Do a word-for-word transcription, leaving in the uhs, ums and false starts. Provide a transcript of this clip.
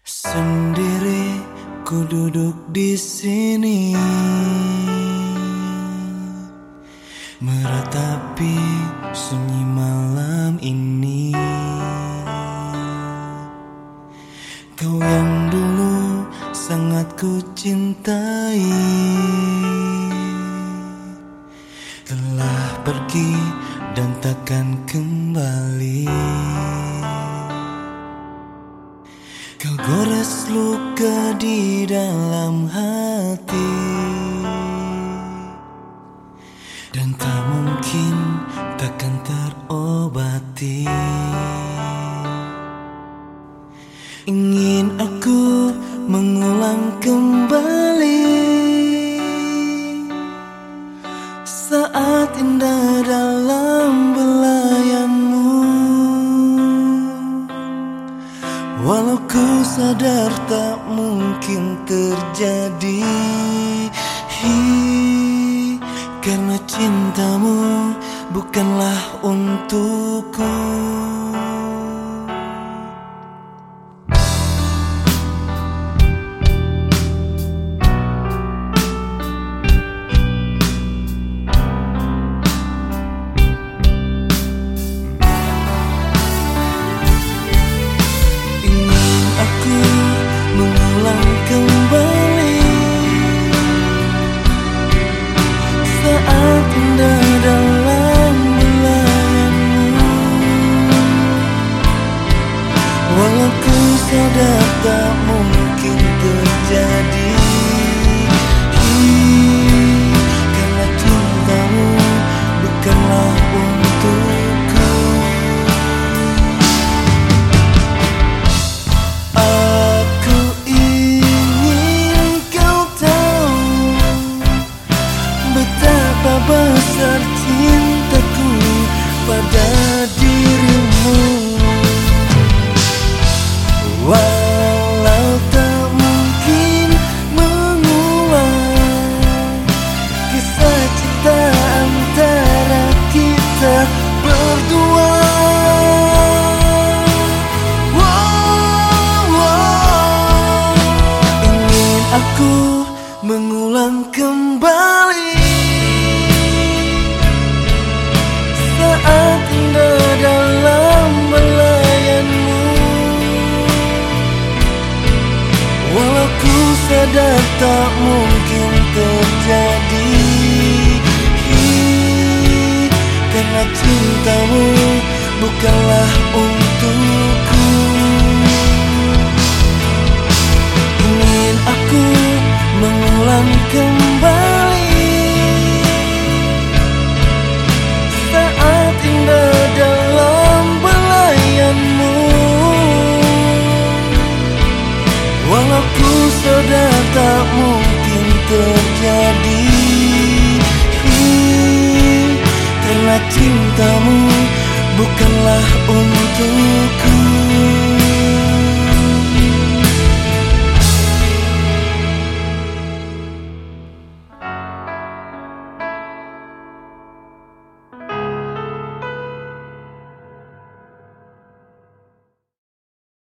Sendiri ku duduk di sini, meratapi sunyi malam ini. Kau yang dulu sangat ku cintai telah pergi dan takkan kembali. Kau gores luka di dalam hati, dan tak mungkin takkan terobati. Ingin aku mengulang kembali saat indah dalam belayanmu. Walau ku sadar tak mungkin terjadi, hi, karena cintamu bukanlah untukku. Kembali saat indah dalam belayanmu. Walau ku sadar tak mungkin terjadi, hi, karena cintamu bukanlah untukku. Besar cintaku pada dirimu, walau tak mungkin mengulang kisah cinta antara kita berdua. Wow, wow. Ingin aku mengulang kembali saat indah dalam belayanmu. Walau ku sadar tak mungkin terjadi, hi, karena cintamu bukanlah untukku. Ingin aku mengulang kembali dalam belayanmu. Walau ku sadar tak mungkin terjadi, hi, karena cinta